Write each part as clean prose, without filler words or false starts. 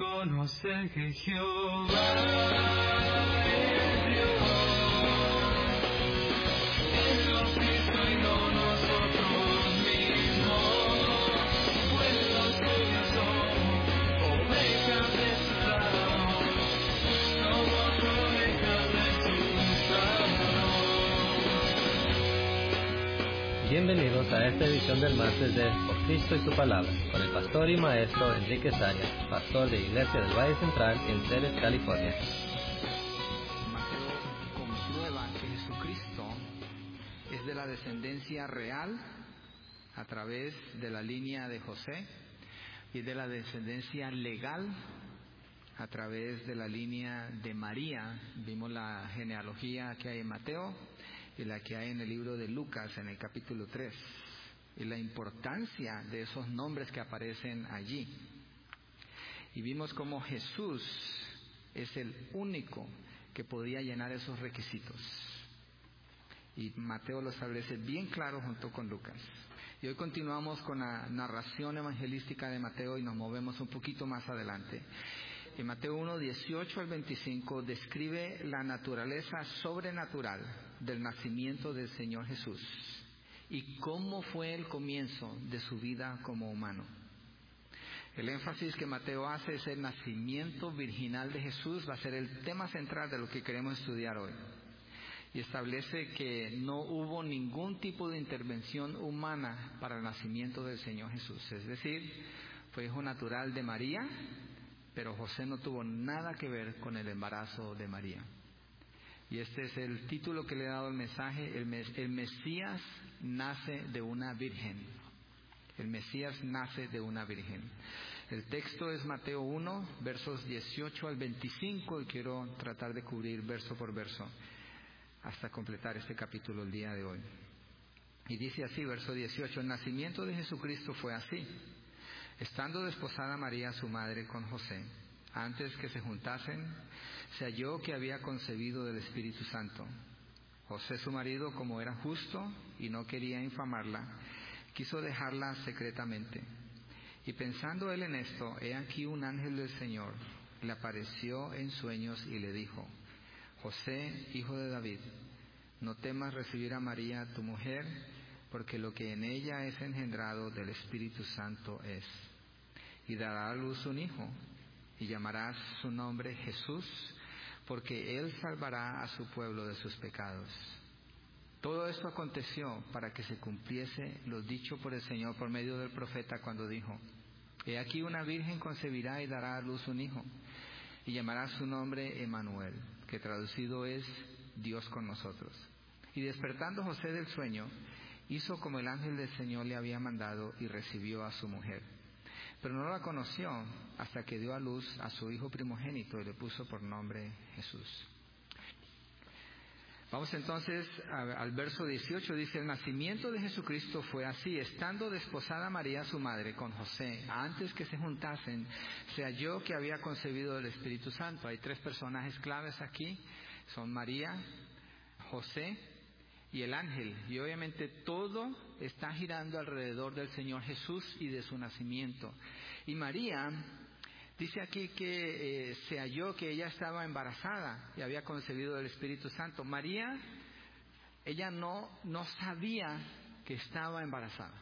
conocer que Jehová es Dios. Él nos hizo y no nosotros mismos, pues los suyos somos ovejas de su prado, somos ovejas de su prado. Bienvenidos a esta edición del martes de Por Cristo y su Palabra, con el pastor y maestro Enrique Arias, pastor de Iglesia del Valle Central en Ceres, California. Mateo comprueba que Jesucristo es de la descendencia real a través de la línea de José y de la descendencia legal a través de la línea de María. Vimos la genealogía que hay en Mateo y la que hay en el libro de Lucas en el capítulo 3 y la importancia de esos nombres que aparecen allí. Y vimos cómo Jesús es el único que podía llenar esos requisitos. Y Mateo lo establece bien claro junto con Lucas. Y hoy continuamos con la narración evangelística de Mateo y nos movemos un poquito más adelante. En Mateo 1, 18 al 25 describe la naturaleza sobrenatural del nacimiento del Señor Jesús y cómo fue el comienzo de su vida como humano. El énfasis que Mateo hace es el nacimiento virginal de Jesús, va a ser el tema central de lo que queremos estudiar hoy. Y establece que no hubo ningún tipo de intervención humana para el nacimiento del Señor Jesús. Es decir, fue hijo natural de María, pero José no tuvo nada que ver con el embarazo de María. Y este es el título que le he dado al mensaje: el Mesías nace de una virgen. El Mesías nace de una virgen. El texto es Mateo 1, versos 18 al 25, y quiero tratar de cubrir verso por verso hasta completar este capítulo el día de hoy. Y dice así, verso 18: el nacimiento de Jesucristo fue así. Estando desposada María su madre con José, antes que se juntasen, se halló que había concebido del Espíritu Santo. José su marido, como era justo y no quería infamarla, quiso dejarla secretamente. Y pensando él en esto, he aquí un ángel del Señor le apareció en sueños y le dijo: José, hijo de David, no temas recibir a María tu mujer, porque lo que en ella es engendrado del Espíritu Santo es. Y dará a luz un hijo, y llamarás su nombre Jesús, porque él salvará a su pueblo de sus pecados. Todo esto aconteció para que se cumpliese lo dicho por el Señor por medio del profeta cuando dijo: He aquí una virgen concebirá y dará a luz un hijo, y llamará su nombre Emmanuel, que traducido es Dios con nosotros. Y despertando José del sueño, hizo como el ángel del Señor le había mandado y recibió a su mujer. Pero no la conoció hasta que dio a luz a su hijo primogénito y le puso por nombre Jesús. Vamos entonces al verso 18, dice: el nacimiento de Jesucristo fue así. Estando desposada María su madre con José, antes que se juntasen, se halló que había concebido del Espíritu Santo. Hay tres personajes claves aquí, son María, José y el ángel. Y obviamente todo está girando alrededor del Señor Jesús y de su nacimiento. Y María dice aquí que se halló que ella estaba embarazada y había concebido del Espíritu Santo. María, ella no sabía que estaba embarazada.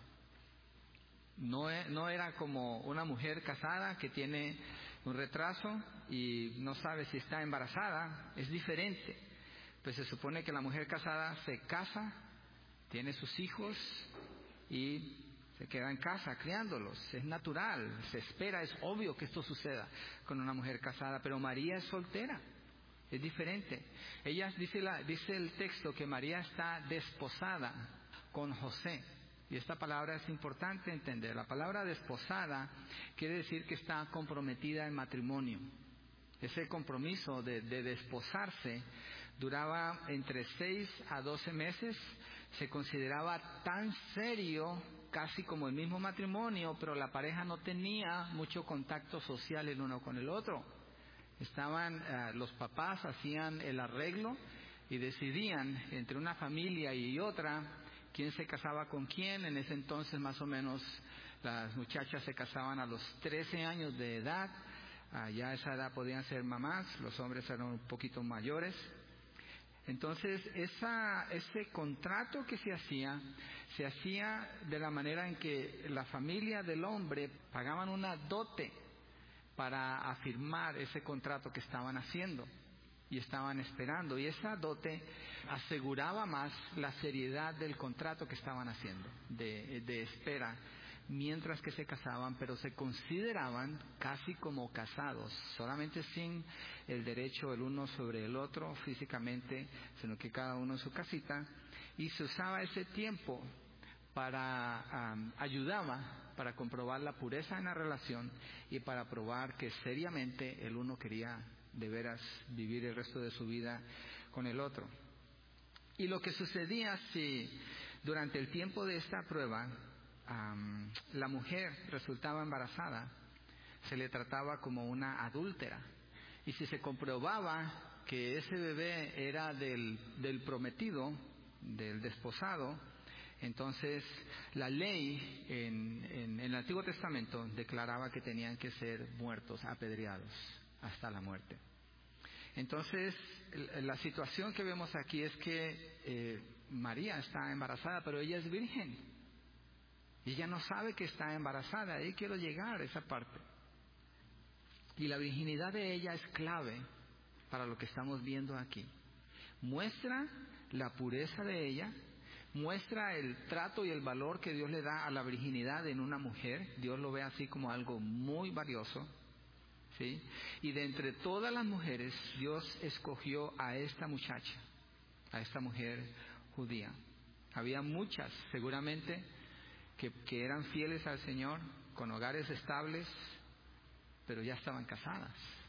No era como una mujer casada que tiene un retraso y no sabe si está embarazada. Es diferente. Pues se supone que la mujer casada se casa, tiene sus hijos y se queda en casa criándolos. Es natural, se espera, es obvio que esto suceda con una mujer casada, pero María es soltera, es diferente. Ella dice el texto que María está desposada con José. Y esta palabra es importante entender. La palabra desposada quiere decir que está comprometida en matrimonio. Ese compromiso de desposarse duraba entre 6 a 12 meses. Se consideraba tan serio, casi como el mismo matrimonio, pero la pareja no tenía mucho contacto social el uno con el otro. Los papás hacían el arreglo y decidían entre una familia y otra quién se casaba con quién. En ese entonces más o menos las muchachas se casaban a los 13 años de edad. ya a esa edad podían ser mamás, los hombres eran un poquito mayores. Entonces, ese contrato que se hacía de la manera en que la familia del hombre pagaban una dote para afirmar ese contrato que estaban haciendo y estaban esperando. Y esa dote aseguraba más la seriedad del contrato que estaban haciendo, de espera, mientras que se casaban, pero se consideraban casi como casados, solamente sin el derecho el uno sobre el otro físicamente, sino que cada uno en su casita, y se usaba ese tiempo ayudaba para comprobar la pureza en la relación y para probar que seriamente el uno quería de veras vivir el resto de su vida con el otro. Y lo que sucedía si durante el tiempo de esta prueba la mujer resultaba embarazada, se le trataba como una adúltera. Y si se comprobaba que ese bebé era del prometido, del desposado, entonces la ley en el Antiguo Testamento declaraba que tenían que ser muertos, apedreados hasta la muerte. Entonces la situación que vemos aquí es que María está embarazada, pero ella es virgen. Y ella no sabe que está embarazada. Ahí quiero llegar a esa parte. Y la virginidad de ella es clave para lo que estamos viendo aquí. Muestra la pureza de ella, muestra el trato y el valor que Dios le da a la virginidad en una mujer. Dios lo ve así como algo muy valioso, ¿sí? Y de entre todas las mujeres, Dios escogió a esta muchacha, a esta mujer judía. Había muchas, seguramente, que eran fieles al Señor, con hogares estables, pero ya estaban casadas.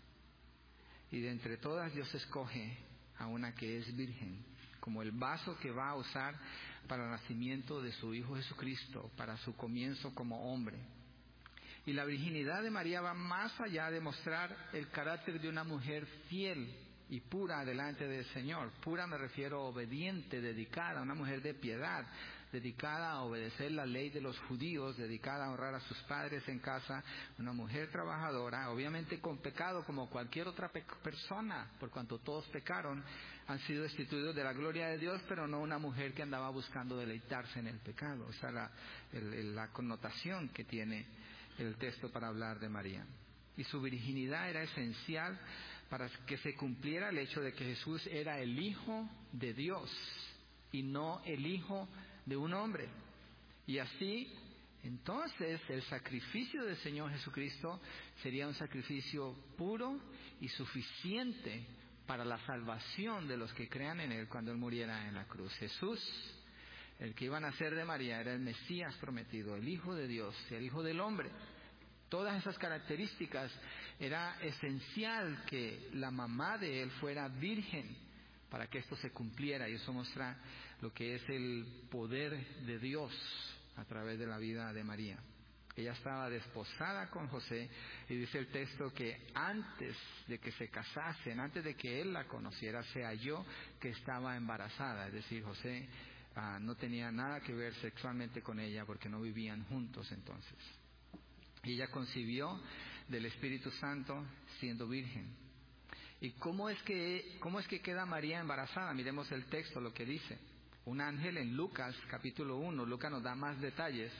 Y de entre todas Dios escoge a una que es virgen, como el vaso que va a usar para el nacimiento de su Hijo Jesucristo, para su comienzo como hombre. Y la virginidad de María va más allá de mostrar el carácter de una mujer fiel y pura delante del Señor. Pura me refiero a obediente, dedicada, una mujer de piedad, dedicada a obedecer la ley de los judíos, dedicada a honrar a sus padres en casa, una mujer trabajadora, obviamente con pecado como cualquier otra persona, por cuanto todos pecaron, han sido destituidos de la gloria de Dios, pero no una mujer que andaba buscando deleitarse en el pecado. O sea, la connotación que tiene el texto para hablar de María. Y su virginidad era esencial para que se cumpliera el hecho de que Jesús era el Hijo de Dios y no el hijo de un hombre. Y así, entonces, el sacrificio del Señor Jesucristo sería un sacrificio puro y suficiente para la salvación de los que crean en Él cuando Él muriera en la cruz. Jesús, el que iba a nacer de María, era el Mesías prometido, el Hijo de Dios, el Hijo del hombre. Todas esas características, era esencial que la mamá de Él fuera virgen para que esto se cumpliera, y eso muestra lo que es el poder de Dios a través de la vida de María. Ella estaba desposada con José, y dice el texto que antes de que se casasen, antes de que él la conociera, se halló que estaba embarazada. Es decir, José no tenía nada que ver sexualmente con ella porque no vivían juntos entonces. Y ella concibió del Espíritu Santo siendo virgen. ¿Y cómo es que queda María embarazada? Miremos el texto, lo que dice. Un ángel en Lucas capítulo 1, Lucas nos da más detalles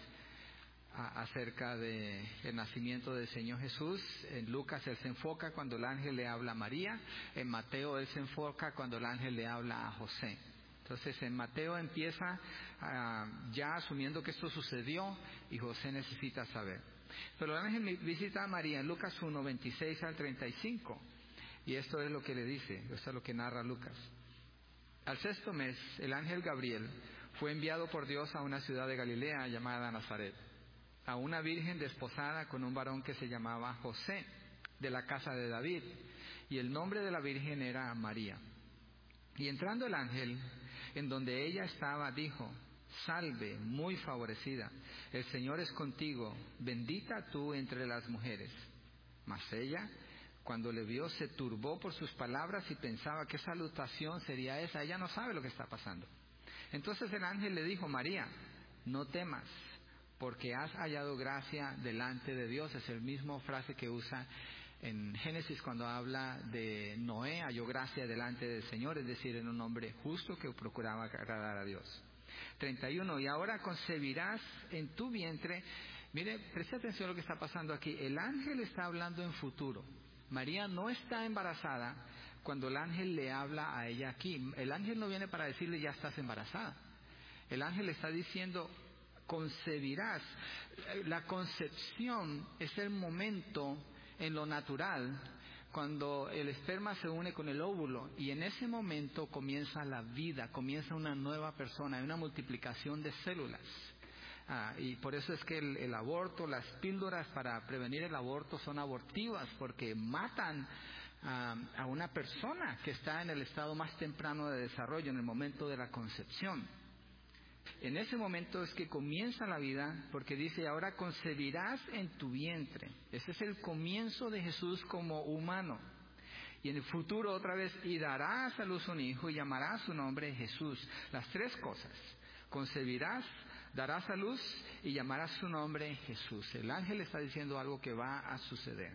acerca del nacimiento del Señor Jesús. En Lucas él se enfoca cuando el ángel le habla a María. En Mateo él se enfoca cuando el ángel le habla a José. Entonces en Mateo empieza ya asumiendo que esto sucedió y José necesita saber. Pero el ángel visita a María en Lucas 1, 26 al 35. Y esto es lo que le dice, esto es lo que narra Lucas. Al 6º mes, el ángel Gabriel fue enviado por Dios a una ciudad de Galilea llamada Nazaret, a una virgen desposada con un varón que se llamaba José, de la casa de David, y el nombre de la virgen era María. Y entrando el ángel, en donde ella estaba, dijo: Salve, muy favorecida, el Señor es contigo, bendita tú entre las mujeres. Mas ella, cuando le vio, se turbó por sus palabras y pensaba: ¿qué salutación sería esa? Ella no sabe lo que está pasando. Entonces el ángel le dijo: María, no temas, porque has hallado gracia delante de Dios. Es el mismo frase que usa En Génesis, cuando habla de Noé, halló gracia delante del Señor, es decir, en un hombre justo que procuraba agradar a Dios. 31, y ahora concebirás en tu vientre. Mire, preste atención a lo que está pasando aquí. El ángel está hablando en futuro. María no está embarazada cuando el ángel le habla a ella aquí. El ángel no viene para decirle ya estás embarazada. El ángel le está diciendo concebirás. La concepción es el momento en lo natural cuando el esperma se une con el óvulo, y en ese momento comienza la vida, comienza una nueva persona, hay una multiplicación de células. Y por eso es que el aborto, las píldoras para prevenir el aborto son abortivas, porque matan a una persona que está en el estado más temprano de desarrollo, en el momento de la concepción. En ese momento es que comienza la vida, porque dice, ahora concebirás en tu vientre. Ese es el comienzo de Jesús como humano. Y en el futuro otra vez, y darás a luz un hijo y llamarás su nombre Jesús. Las tres cosas: concebirás, darás a luz y llamarás su nombre Jesús. El ángel está diciendo algo que va a suceder.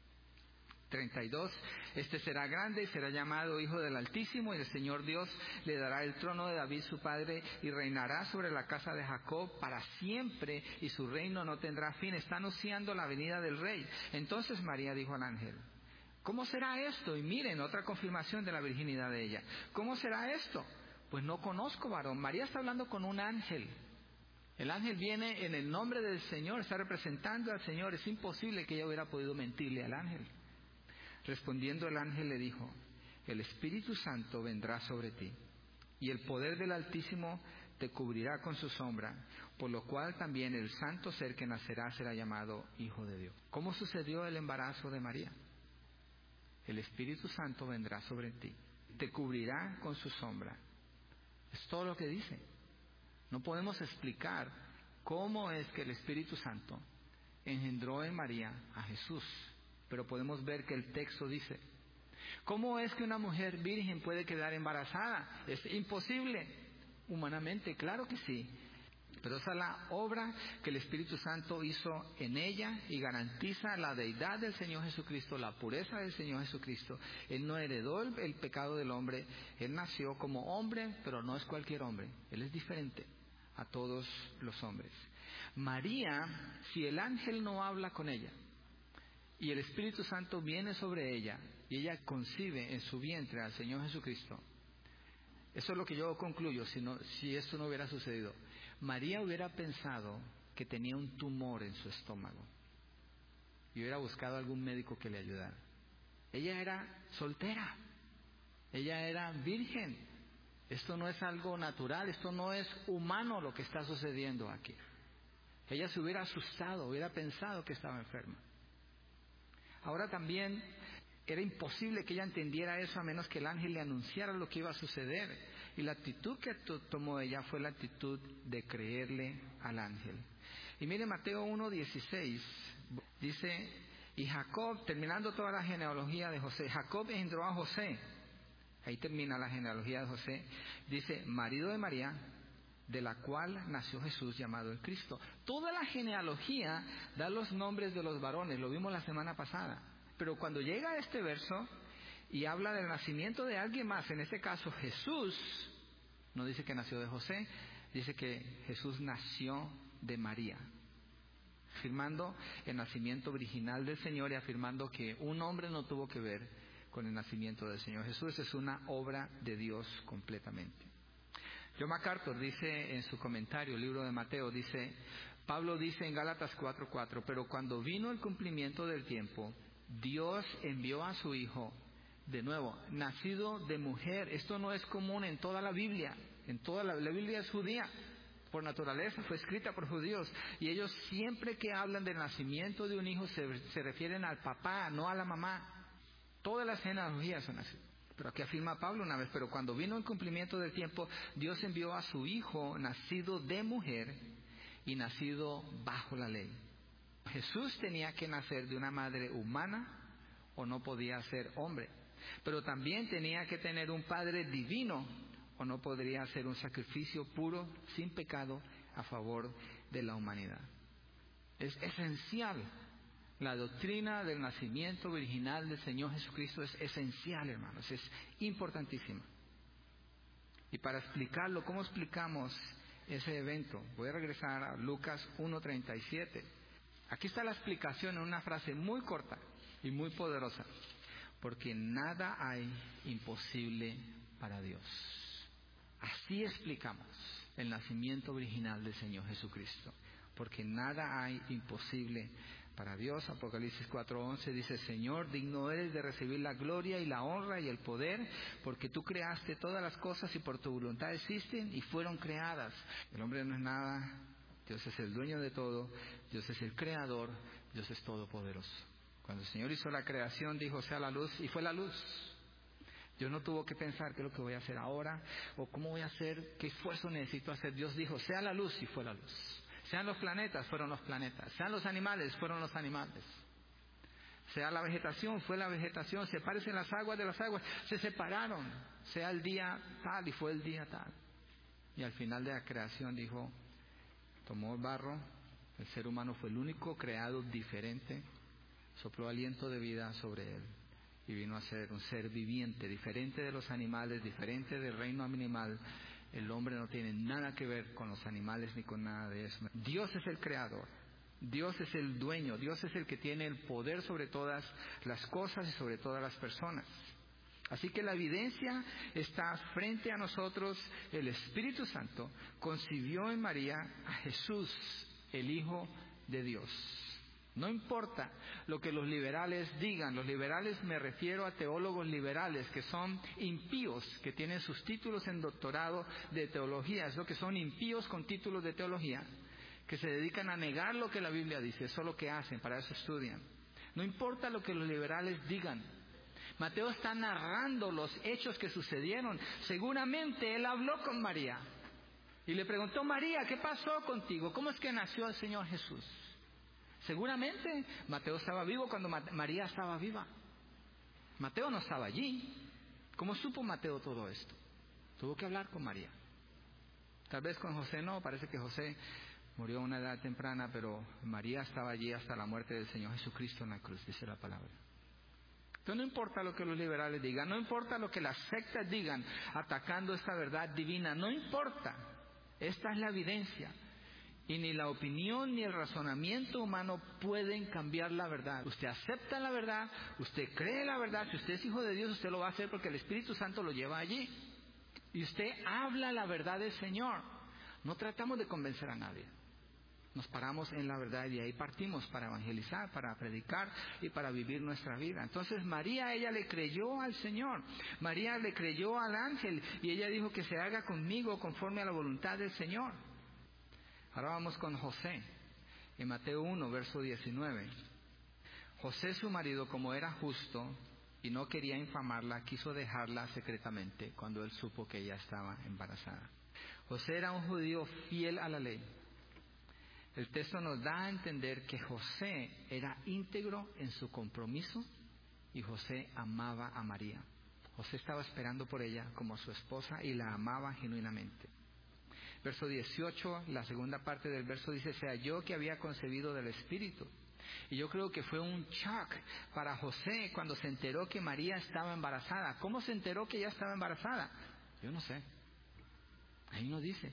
32, este será grande y será llamado Hijo del Altísimo, y el Señor Dios le dará el trono de David su padre, y reinará sobre la casa de Jacob para siempre, y su reino no tendrá fin. Está anunciando la venida del Rey. Entonces María dijo al ángel, ¿cómo será esto? Y miren, otra confirmación de la virginidad de ella. ¿Cómo será esto? Pues no conozco varón. María está hablando con un ángel. El ángel viene en el nombre del Señor, está representando al Señor. Es imposible que ella hubiera podido mentirle al ángel. Respondiendo el ángel le dijo, el Espíritu Santo vendrá sobre ti, y el poder del Altísimo te cubrirá con su sombra, por lo cual también el santo ser que nacerá será llamado Hijo de Dios. ¿Cómo sucedió el embarazo de María? El Espíritu Santo vendrá sobre ti, te cubrirá con su sombra. Es todo lo que dice. No podemos explicar cómo es que el Espíritu Santo engendró en María a Jesús, pero podemos ver que el texto dice. ¿Cómo es que una mujer virgen puede quedar embarazada? Es imposible. Humanamente, claro que sí. Pero esa es la obra que el Espíritu Santo hizo en ella y garantiza la deidad del Señor Jesucristo, la pureza del Señor Jesucristo. Él no heredó el pecado del hombre. Él nació como hombre, pero no es cualquier hombre. Él es diferente a todos los hombres. María, si el ángel no habla con ella, y el Espíritu Santo viene sobre ella, y ella concibe en su vientre al Señor Jesucristo. Eso es lo que yo concluyo, si esto no hubiera sucedido. María hubiera pensado que tenía un tumor en su estómago, y hubiera buscado algún médico que le ayudara. Ella era soltera, ella era virgen. Esto no es algo natural, esto no es humano lo que está sucediendo aquí. Ella se hubiera asustado, hubiera pensado que estaba enferma. Ahora también era imposible que ella entendiera eso a menos que el ángel le anunciara lo que iba a suceder. Y la actitud que tomó ella fue la actitud de creerle al ángel. Y mire Mateo 1:16, dice, y Jacob, terminando toda la genealogía de José, Jacob engendró a José. Ahí termina la genealogía de José. Dice, marido de María, de la cual nació Jesús llamado el Cristo. Toda la genealogía da los nombres de los varones, lo vimos la semana pasada. Pero cuando llega a este verso y habla del nacimiento de alguien más, en este caso Jesús, no dice que nació de José, dice que Jesús nació de María, afirmando el nacimiento original del Señor y afirmando que un hombre no tuvo que ver con el nacimiento del Señor. Jesús es una obra de Dios completamente. John MacArthur dice en su comentario, el libro de Mateo, dice, Pablo dice en Gálatas 4:4, pero cuando vino el cumplimiento del tiempo, Dios envió a su Hijo, de nuevo, nacido de mujer. Esto no es común en toda la Biblia. En toda la Biblia es judía, por naturaleza, fue escrita por judíos. Y ellos siempre que hablan del nacimiento de un hijo se refieren al papá, no a la mamá. Todas las genealogías son así. Pero aquí afirma Pablo una vez, pero cuando vino el cumplimiento del tiempo, Dios envió a su Hijo, nacido de mujer y nacido bajo la ley. Jesús tenía que nacer de una madre humana o no podía ser hombre. Pero también tenía que tener un padre divino o no podría ser un sacrificio puro, sin pecado, a favor de la humanidad. Es esencial La doctrina del nacimiento virginal del Señor Jesucristo es esencial, hermanos, es importantísima. Y para explicarlo, ¿cómo explicamos ese evento? Voy a regresar a Lucas 1:37. Aquí está la explicación en una frase muy corta y muy poderosa. Porque nada hay imposible para Dios. Así explicamos el nacimiento virginal del Señor Jesucristo. Porque nada hay imposible para Dios. Apocalipsis 4:11 dice: Señor, digno eres de recibir la gloria y la honra y el poder, porque tú creaste todas las cosas y por tu voluntad existen y fueron creadas. El hombre no es nada, Dios es el dueño de todo, Dios es el creador, Dios es todopoderoso. Cuando el Señor hizo la creación, dijo: sea la luz, y fue la luz. Dios no tuvo que pensar qué es lo que voy a hacer ahora, o cómo voy a hacer, qué esfuerzo necesito hacer. Dios dijo: sea la luz, y fue la luz. Sean los planetas, fueron los planetas. Sean los animales, fueron los animales. Sea la vegetación, fue la vegetación. Sepárense las aguas de las aguas, se separaron. Sea el día tal, y fue el día tal. Y al final de la creación dijo, tomó el barro, el ser humano fue el único creado diferente, sopló aliento de vida sobre él y vino a ser un ser viviente, diferente de los animales, diferente del reino animal. El hombre no tiene nada que ver con los animales ni con nada de eso. Dios es el creador, Dios es el dueño, Dios es el que tiene el poder sobre todas las cosas y sobre todas las personas. Así que la evidencia está frente a nosotros. El Espíritu Santo concibió en María a Jesús, el Hijo de Dios. No importa lo que los liberales digan. Los liberales, me refiero a teólogos liberales que son impíos, que tienen sus títulos en doctorado de teología. Es lo que son impíos con títulos de teología, que se dedican a negar lo que la Biblia dice. Eso es lo que hacen, para eso estudian. No importa lo que los liberales digan. Mateo está narrando los hechos que sucedieron. Seguramente él habló con María y le preguntó: María, ¿qué pasó contigo? ¿Cómo es que nació el Señor Jesús? Seguramente Mateo estaba vivo cuando María estaba viva. Mateo no estaba allí. ¿Cómo supo Mateo todo esto? Tuvo que hablar con María. Tal vez con José no, parece que José murió a una edad temprana, pero María estaba allí hasta la muerte del Señor Jesucristo en la cruz, dice la palabra. Entonces no importa lo que los liberales digan, no importa lo que las sectas digan atacando esta verdad divina, no importa. Esta es la evidencia. Y ni la opinión ni el razonamiento humano pueden cambiar la verdad. Usted acepta la verdad, usted cree la verdad. Si usted es hijo de Dios, usted lo va a hacer porque el Espíritu Santo lo lleva allí. Y usted habla la verdad del Señor. No tratamos de convencer a nadie. Nos paramos en la verdad y de ahí partimos para evangelizar, para predicar y para vivir nuestra vida. Entonces María, ella le creyó al Señor. María le creyó al ángel y ella dijo: que se haga conmigo conforme a la voluntad del Señor. Ahora vamos con José, en Mateo 1, verso 19. José, su marido, como era justo y no quería infamarla, quiso dejarla secretamente cuando él supo que ella estaba embarazada. José era un judío fiel a la ley. El texto nos da a entender que José era íntegro en su compromiso y José amaba a María. José estaba esperando por ella como su esposa y la amaba genuinamente. Verso 18, la segunda parte del verso dice: se halló que había concebido del Espíritu. Y yo creo que fue un shock para José cuando se enteró que María estaba embarazada. ¿Cómo se enteró que ella estaba embarazada? Yo no sé. Ahí no dice.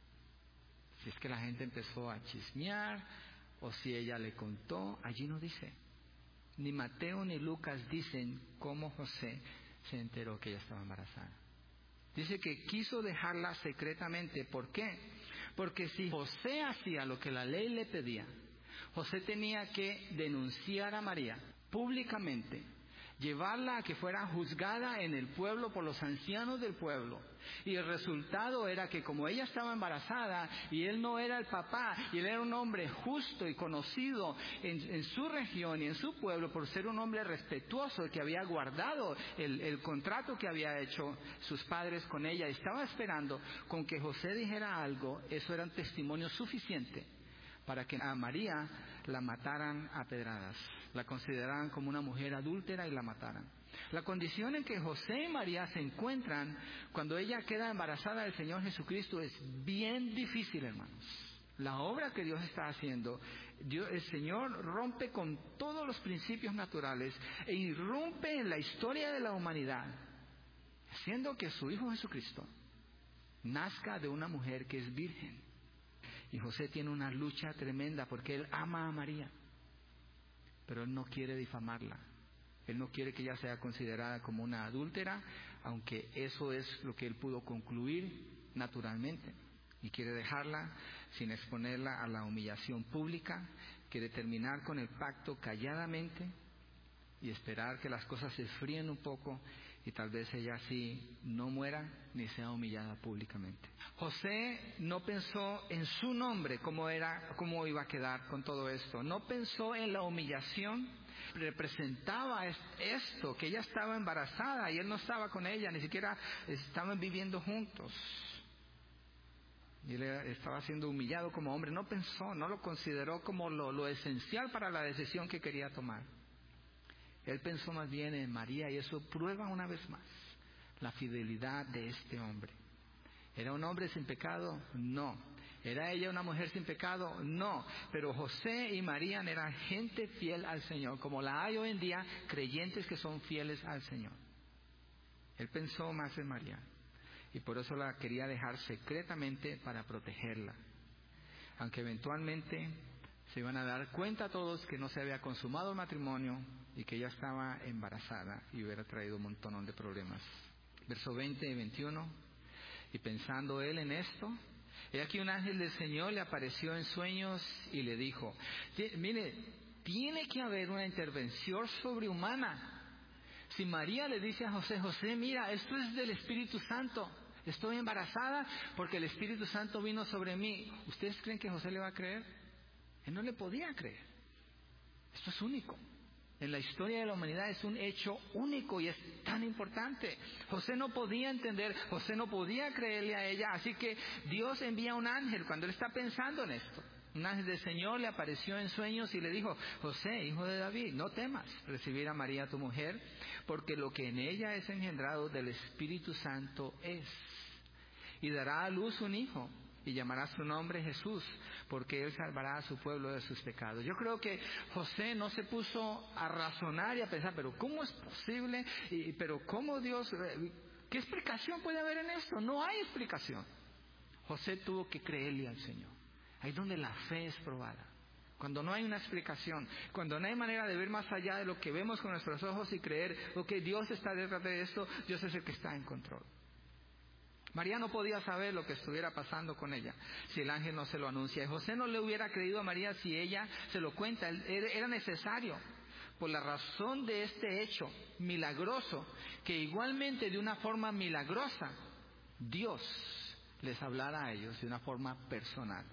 Si es que la gente empezó a chismear o si ella le contó, allí no dice. Ni Mateo ni Lucas dicen cómo José se enteró que ella estaba embarazada. Dice que quiso dejarla secretamente. ¿Por qué? Porque si José hacía lo que la ley le pedía, José tenía que denunciar a María públicamente, llevarla a que fuera juzgada en el pueblo por los ancianos del pueblo. Y el resultado era que como ella estaba embarazada y él no era el papá, y él era un hombre justo y conocido en su región y en su pueblo por ser un hombre respetuoso que había guardado el contrato que había hecho sus padres con ella, estaba esperando con que José dijera algo. Eso era un testimonio suficiente para que a María la mataran a pedradas, la consideraran como una mujer adúltera y la mataran. La condición en que José y María se encuentran cuando ella queda embarazada del Señor Jesucristo es bien difícil, hermanos. la obra que Dios está haciendo. El Señor rompe con todos los principios naturales e irrumpe en la historia de la humanidad, haciendo que su Hijo Jesucristo nazca de una mujer que es virgen. Y José tiene una lucha tremenda porque él ama a María, pero él no quiere difamarla. Él no quiere que ella sea considerada como una adúltera, aunque eso es lo que él pudo concluir naturalmente. Y quiere dejarla sin exponerla a la humillación pública. Quiere terminar con el pacto calladamente y esperar que las cosas se enfríen un poco y tal vez ella así no muera ni sea humillada públicamente. José no pensó en su nombre, cómo iba a quedar con todo esto. No pensó en la humillación. Representaba esto, que ella estaba embarazada y él no estaba con ella, ni siquiera estaban viviendo juntos. Y él estaba siendo humillado como hombre. No pensó, no lo consideró como lo esencial para la decisión que quería tomar. Él pensó más bien en María, y eso prueba una vez más la fidelidad de este hombre. ¿Era un hombre sin pecado? No. ¿Era ella una mujer sin pecado? No. Pero José y María eran gente fiel al Señor, como la hay hoy en día, creyentes que son fieles al Señor. Él pensó más en María y por eso la quería dejar secretamente para protegerla. Aunque eventualmente se iban a dar cuenta todos que no se había consumado el matrimonio y que ella estaba embarazada y hubiera traído un montón de problemas. Verso 20 y 21. Y pensando él en esto, he aquí un ángel del Señor le apareció en sueños y le dijo: mire, tiene que haber una intervención sobrehumana. Si María le dice a José: José, mira, esto es del Espíritu Santo, estoy embarazada porque el Espíritu Santo vino sobre mí, ¿ustedes creen que José le va a creer? Él no le podía creer. Esto es único. En la historia de la humanidad es un hecho único y es tan importante. José no podía entender, José no podía creerle a ella, así que Dios envía un ángel cuando él está pensando en esto. Un ángel del Señor le apareció en sueños y le dijo: José, hijo de David, no temas recibir a María tu mujer, porque lo que en ella es engendrado del Espíritu Santo es. Y dará a luz un hijo, y llamará su nombre Jesús, porque él salvará a su pueblo de sus pecados. Yo creo que José no se puso a razonar y a pensar: pero ¿cómo es posible? Pero ¿cómo Dios? ¿Qué explicación puede haber en esto? No hay explicación. José tuvo que creerle al Señor. Ahí es donde la fe es probada. Cuando no hay una explicación, cuando no hay manera de ver más allá de lo que vemos con nuestros ojos y creer: ok, Dios está detrás de esto, Dios es el que está en control. María no podía saber lo que estuviera pasando con ella si el ángel no se lo anuncia. Y José no le hubiera creído a María si ella se lo cuenta. Era necesario, por la razón de este hecho milagroso, que igualmente de una forma milagrosa Dios les hablara a ellos de una forma personal.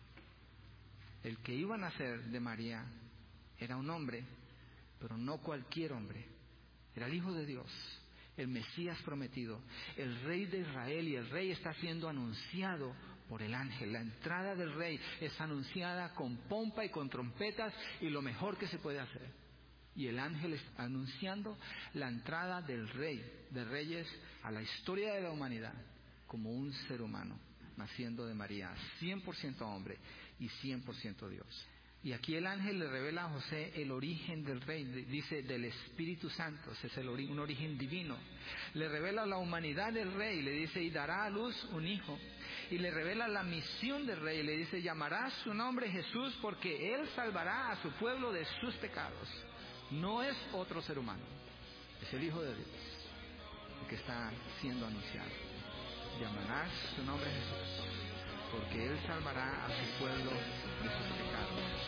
El que iba a nacer de María era un hombre, pero no cualquier hombre. Era el Hijo de Dios, el Mesías prometido, el Rey de Israel, y el Rey está siendo anunciado por el ángel. La entrada del Rey es anunciada con pompa y con trompetas y lo mejor que se puede hacer. Y el ángel está anunciando la entrada del Rey de Reyes a la historia de la humanidad como un ser humano, naciendo de María, 100% hombre y 100% Dios. Y aquí el ángel le revela a José el origen del Rey, dice del Espíritu Santo, ese es un origen divino. Le revela la humanidad del Rey, le dice: y dará a luz un hijo. Y le revela la misión del Rey, le dice: llamará su nombre Jesús, porque él salvará a su pueblo de sus pecados. No es otro ser humano, es el Hijo de Dios, el que está siendo anunciado. Llamará su nombre Jesús, porque él salvará a su pueblo de sus pecados.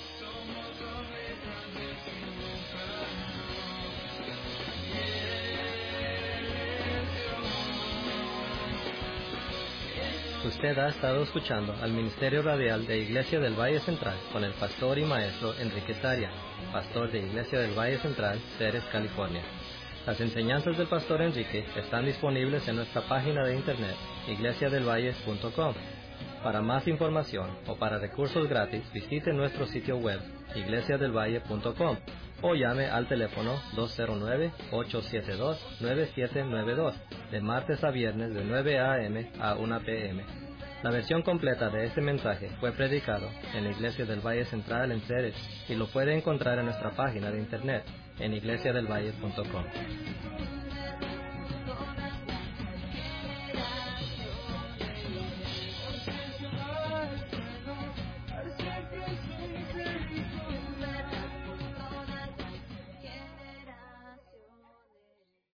Usted ha estado escuchando al Ministerio Radial de Iglesia del Valle Central con el pastor y maestro Enrique Saria, pastor de Iglesia del Valle Central, Ceres, California. Las enseñanzas del pastor Enrique están disponibles en nuestra página de internet, iglesiadelvalle.com. Para más información o para recursos gratis, visite nuestro sitio web, iglesiadelvalle.com, o llame al teléfono 209-872-9792, de martes a viernes de 9 a.m. a 1 p.m. La versión completa de este mensaje fue predicado en la Iglesia del Valle Central en Ceres y lo puede encontrar en nuestra página de internet en iglesiadelvalle.com.